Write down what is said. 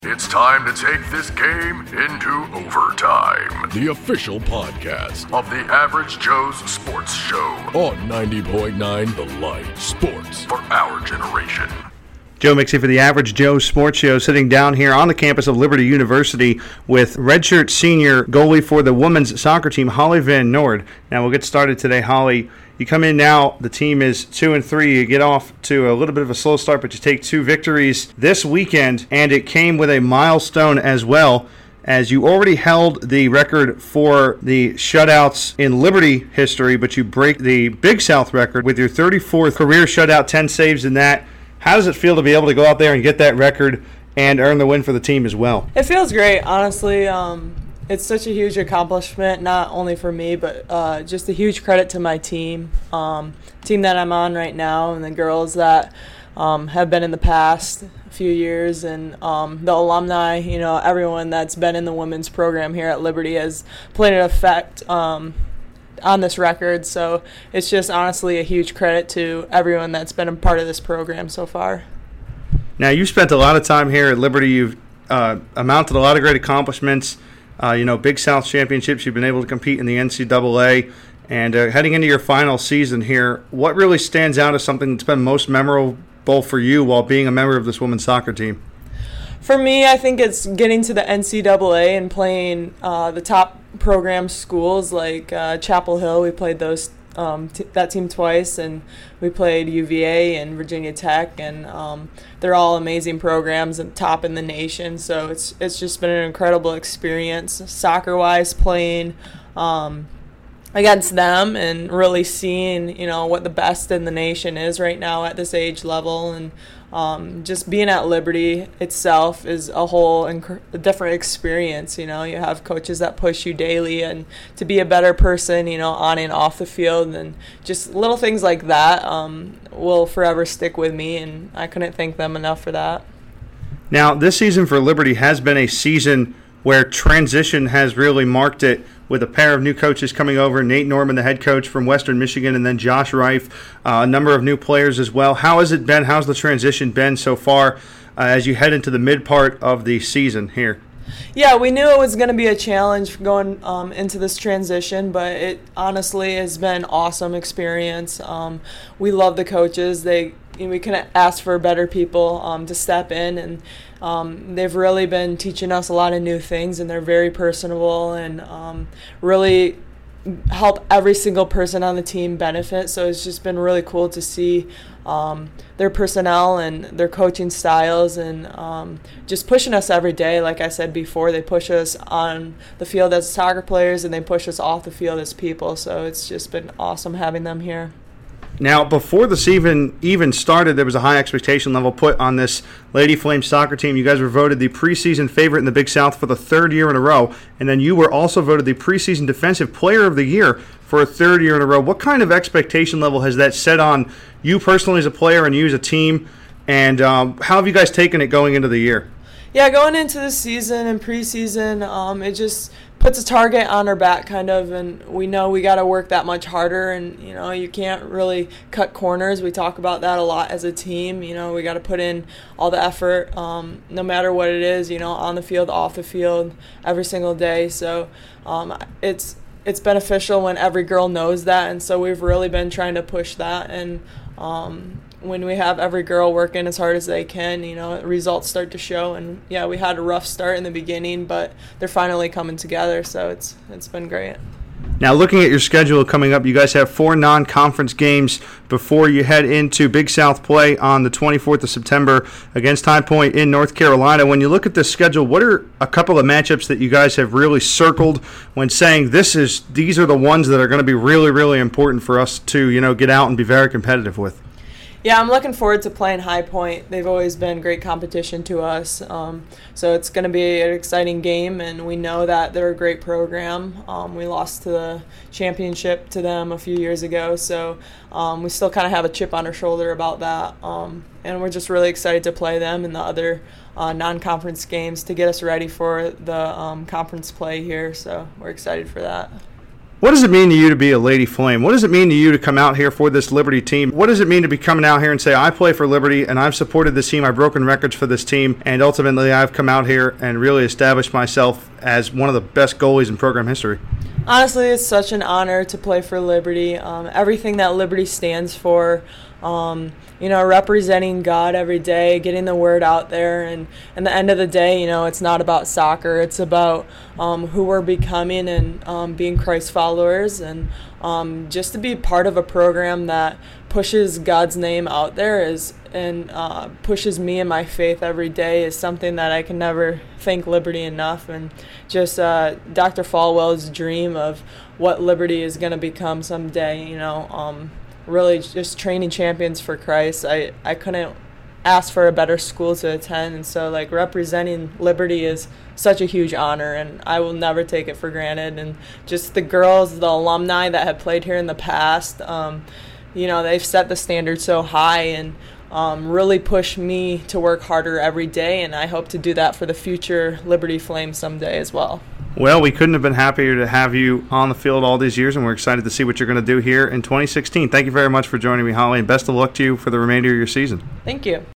It's time to take this game into overtime. The official podcast of the Average Joe's Sports Show on 90.9 The Light, sports for our generation. Joe Mixie for the Average Joe Sports Show, sitting down here on the campus of Liberty University with redshirt senior goalie for the women's soccer team, Holly Van Noord. Now we'll get started today, Holly. You come in now, the team is 2-3. You get off to a little bit of a slow start, but you take two victories this weekend, and it came with a milestone as well, as you already held the record for the shutouts in Liberty history, but you break the Big South record with your 34th career shutout, 10 saves in that. How does it feel to be able to go out there and get that record and earn the win for the team as well? It feels great, honestly. It's such a huge accomplishment, not only for me, but just a huge credit to my team that I'm on right now, and the girls that have been in the past few years, and the alumni. You know, everyone that's been in the women's program here at Liberty has played an effect on this record. So it's just honestly a huge credit to everyone that's been a part of this program so far. Now, you spent a lot of time here at Liberty. You've amounted a lot of great accomplishments. Big South championships. You've been able to compete in the NCAA. And heading into your final season here, what really stands out as something that's been most memorable for you while being a member of this women's soccer team? For me, I think it's getting to the NCAA and playing the top program schools like Chapel Hill. We played that team twice, and we played UVA and Virginia Tech, and they're all amazing programs and top in the nation. So it's just been an incredible experience soccer-wise, playing against them and really seeing what the best in the nation is right now at this age level. And just being at Liberty itself is a whole different experience. You have coaches that push you daily and to be a better person, on and off the field, and just little things like that will forever stick with me, and I couldn't thank them enough for that. Now, this season for Liberty has been a season where transition has really marked it, with a pair of new coaches coming over, Nate Norman, the head coach from Western Michigan, and then Josh Reif, a number of new players as well. How has it been? How's the transition been so far as you head into the mid part of the season here? Yeah, we knew it was going to be a challenge going into this transition, but it honestly has been an awesome experience. We love the coaches. We couldn't ask for better people to step in, and they've really been teaching us a lot of new things, and they're very personable and really help every single person on the team benefit. So it's just been really cool to see their personnel and their coaching styles, and just pushing us every day. Like I said before, they push us on the field as soccer players, and they push us off the field as people. So it's just been awesome having them here. Now, before the season even started, there was a high expectation level put on this Lady Flames soccer team. You guys were voted the preseason favorite in the Big South for the third year in a row, and then you were also voted the preseason defensive player of the year for a third year in a row. What kind of expectation level has that set on you personally as a player and you as a team, and how have you guys taken it going into the year? Yeah, going into the season and preseason, it just puts a target on our back, kind of, and we know we got to work that much harder, and you can't really cut corners. We talk about that a lot as a team. We got to put in all the effort, no matter what it is, on the field, off the field, every single day. So it's beneficial when every girl knows that, and so we've really been trying to push that. And when we have every girl working as hard as they can, results start to show. And yeah, we had a rough start in the beginning, but they're finally coming together, so it's been great. Now, looking at your schedule coming up, you guys have 4 non-conference games before you head into Big South play on the 24th of September against High Point in North Carolina. When you look at this schedule, what are a couple of matchups that you guys have really circled when saying these are the ones that are going to be really, really important for us to get out and be very competitive with? Yeah, I'm looking forward to playing High Point. They've always been great competition to us. So it's going to be an exciting game, and we know that they're a great program. We lost to the championship to them a few years ago, so we still kind of have a chip on our shoulder about that. And we're just really excited to play them in the other non-conference games to get us ready for the conference play here. So we're excited for that. What does it mean to you to be a Lady Flame? What does it mean to you to come out here for this Liberty team? What does it mean to be coming out here and say, I play for Liberty and I've supported this team, I've broken records for this team, and ultimately I've come out here and really established myself as one of the best goalies in program history? Honestly, it's such an honor to play for Liberty. Everything that Liberty stands for, representing God every day, getting the word out there, and at the end of the day, it's not about soccer. It's about who we're becoming and being Christ followers, and just to be part of a program that pushes God's name out there and pushes me and my faith every day is something that I can never thank Liberty enough. And just Dr. Falwell's dream of what Liberty is going to become someday, really just training champions for Christ. I couldn't ask for a better school to attend, and so representing Liberty is such a huge honor, and I will never take it for granted. And just the girls, the alumni that have played here in the past, they've set the standard so high and really push me to work harder every day, and I hope to do that for the future Liberty Flames someday as well. Well, we couldn't have been happier to have you on the field all these years, and we're excited to see what you're going to do here in 2016. Thank you very much for joining me, Holly, and best of luck to you for the remainder of your season. Thank you.